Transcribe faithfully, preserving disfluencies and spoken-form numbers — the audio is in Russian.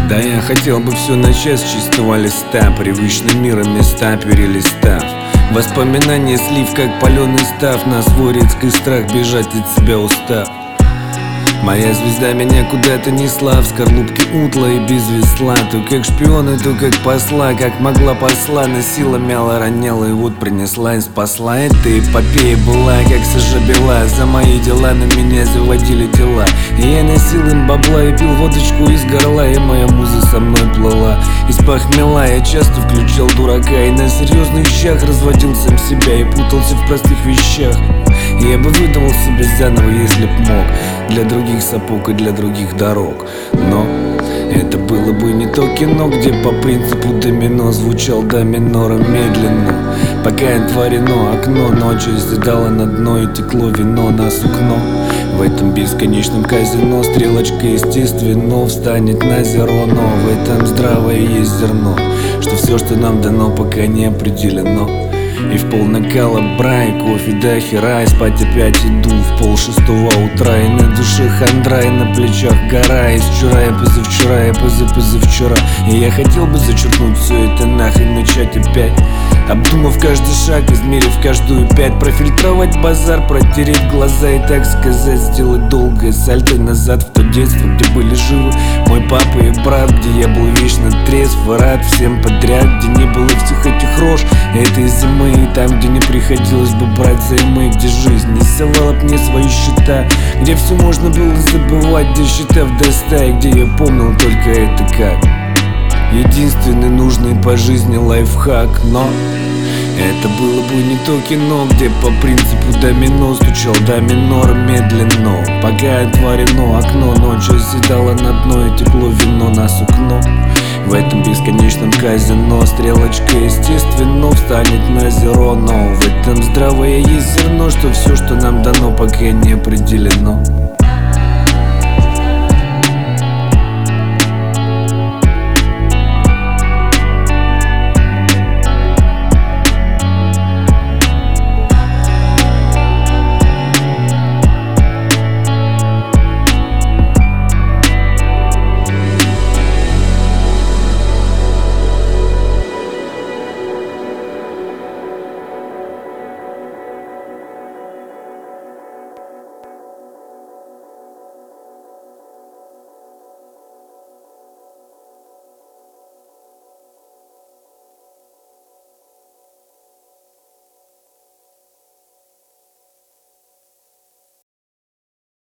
Да я хотел бы все начать с чистого листа, привычный мир и места перелистав. Воспоминания слив, как паленый став, на свой редкий страх бежать от себя устав. Моя звезда меня куда-то несла, в скорлупке утла и без весла. То как шпиона, то как посла, как могла посла, носила, мяла, роняла и вот принесла и спасла. Эта эпопея была, как сажа бела, за мои дела на меня заводили дела. И я носил им бабла и пил водочку из горла, и моя муза со мной плыла. Из похмела я часто включал дурака и на серьезных щах разводил сам себя и путался в простых вещах. Я бы выдумал себе заново, если б мог, для других сапог и для других дорог. Но это было бы не то кино, где по принципу домино звучал до минора медленно. Пока отворено окно, ночью седало на дно и текло вино на сукно. В этом бесконечном казино стрелочка естественно встанет на зеро. Но в этом здравое есть зерно, что все, что нам дано, пока не определено. И в пол накала брай, кофе до хера, и спать опять иду в пол шестого утра. И на душе хандра, и на плечах гора. И вчера, и позавчера, и позапозавчера. И я хотел бы зачеркнуть все это нахрен, начать опять, обдумав каждый шаг, измерив каждую пять. Профильтровать базар, протереть глаза и, так сказать, сделать долгое сальто назад в то детство, где были живы мой папа и брат, где я был вечно трезв и рад всем подряд, где не было всех этих рож этой зимы, и там, где не приходилось бы брать займы, где жизнь не совала мне свои счета, где все можно было забывать, досчитав до ста, и где я помнил только это как единственный нужный по жизни лайфхак. Но это было бы не то кино, где по принципу домино стучал до минора медленно. Пока отворено окно, ночью оседало на дно и текло вино на сукно. В этом бесконечном казино стрелочка естественно встанет на зеро. Но в этом здравое есть зерно, что все, что нам дано, пока не определено.